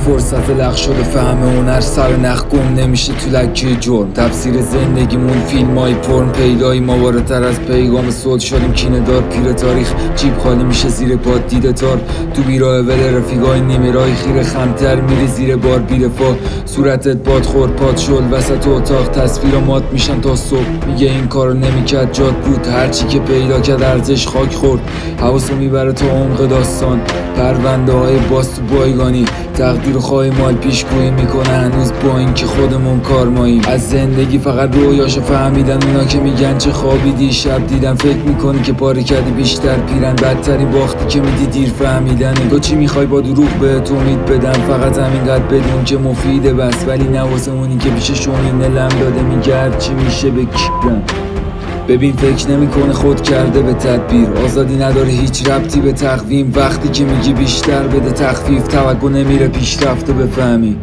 فرصت لغ شده فهم هنر سر نخ گم نمیشه تو لکه جرم. تفسیر زندگیمون فیلمای پرن پیدای ما وارتر از پیغام صلح شدیم کینه دار پیر تاریخ. جیب خالی میشه زیر پاد دیده تار تو بیراه ول رفیقای نیمه رای خیره خمتر میری زیر بار بی‌دفاع. صورتت باد خورد پاد شل وسط اتاق تصویر مات میشن تا صبح. میگه این کارو نمیکرد جات بود هرچی که پیدا کرد ارزش خاک خورد. حواسو میبره تا عمق داستان پرونده های باز تو بایگانی. تقدیر خواهی مال پیشگویی میکنه هنوز با اینکه خودمون کارماییم. از زندگی فقط رویاشو فهمیدن اونا که میگن چه خوابی دیشب دیدم. فکر میکنی که پاره کردی بیشتر پیرن بدترین باختی که میدی دیر فهمیدن. تو چی میخوای با دروغ بهت امید بدم فقط همینقدر بدون که مفیده بس ولی نواسه اونی که پیششون اینه لم داده میگرد چی میشه بکیرم. ببین فکر نمیکنه خود کرده به تدبیر. آزادی نداره هیچ ربطی به تقویم. وقتی که میگی بیشتر بده تخفیف توقع نمیره پیشرفته بفهمی.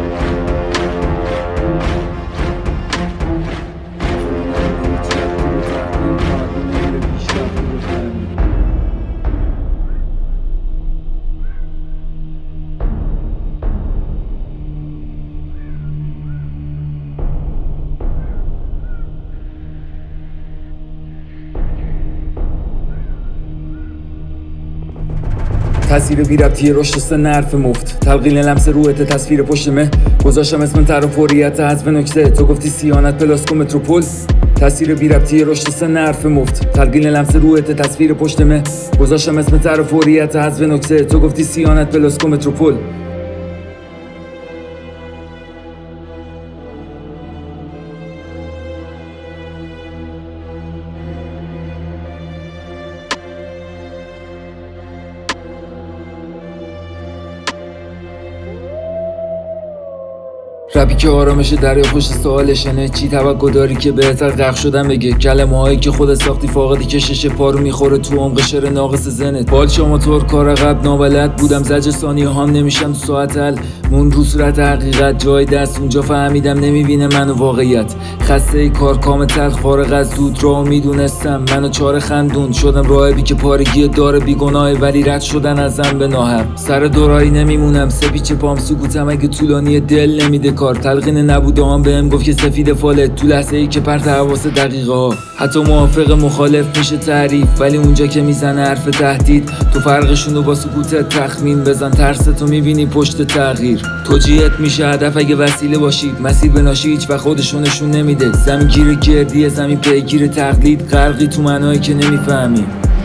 تاثیر بی ربطی رشد سن حرف مفت تلقین لمس روحت تصویر پشت مه گذاشتم اسم تر و فوریت حذف نکته تو گفتی سیانت پلاسکو متروپول. تاثیر بی ربطی رشد سن حرف مفت تلقین لمس روحت تصویر پشت مه گذاشتم اسم تر و فوریت حذف نکته تو گفتی سیانت پلاسکو متروپول. ربی که آرامش دریا پشت سوالشنه چی توقع داری که بهتر غرق شدن بگه. کلمه هایی که خودت ساختی فاقدی کشش پارو میخوره تو عمق شعر ناقص زنت. بال شما طور کار عقب نابلد بودم زجر ثانیه هم نمیشم تو ساعت حل مون رو صورت حقیقت جای دست اونجا فهمیدم نمیبینه منو واقعیت. خسته ای کار کام تلخ فارغ از دود را میدونستم منو چاره خندون شدم راهبی که پارگی داره بیگناه ولی رد شدن ازم به ناحق. سر دورایی نمیمونم سپیچ پام سکوتم اگه طولانی دل نمیده کار. تلقین نبوده هم بهم گفت که سفید فالت تو لحظه ای که پرت حواس دقیقه ها. حتی موافق مخالف میشه تعریف ولی اونجا که میزنه حرف تهدید تو فرقشونو با سکوتت تخمین بزن. ترستو میبینی پشت تغییر توجیهت میشه هدف اگه وسیله باشی مسیر بناشی هیچ و خودشونشون نمیده. زمین گیر گردی زمین پیگیر تقلید غرقی تو معنایی که نمیفهمی.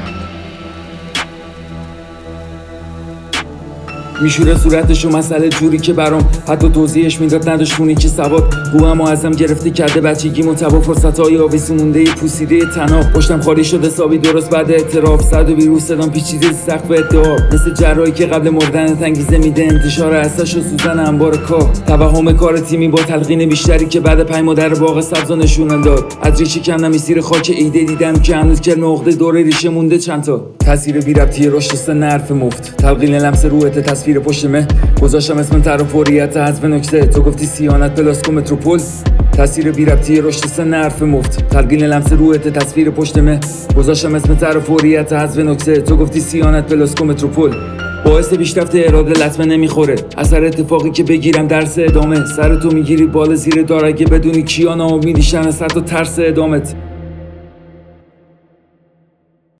میشوره صورتشو مسئله جوری که برام حتی توضیحش میداد نداشت اونی که سواد قوام و ازم گرفته کرده بچگیمون تبا فرصتهای آویزون مونده پوسیده تنها پشتم خالی شده حسابی درست بعد اعتراف صد و ویروس صدام پیچیده سقف ادعا مثل جراحی که قبل مردن انگیزه میده انتشار اسش و سوزن انبار کاه. توهم کار تیمی با تلقین بیشتری که بعد 5 ماه در باغ سبزا نشونم داد. از ریشه کندم زیر خاک ایده دیدم که هنوز کلمه عقده دوره ریشه مونده چند تا. تاثیر بی ربطی رشد سن حرف مفت تلقین لمس روحت تصویر پشت مه گذاشتم اسم تر و فوریت حذف نکته تو گفتی سیانت پلاسکو متروپول. تاثیر بی ربطی رشد سن حرف مفت تلقین لمس روحت تصویر پشت مه گذاشتم اسم تر و فوریت حذف نکته تو گفتی سیانت پلاسکو متروپول. باعث پیشرفت اراده لطمه نمیخوره اثر اتفاقی که بگیرم درس ادامه. سر تو میگیری بالا زیر دار اگه بدونی کیا ناامیدیشن از سر تو ترس ادامت.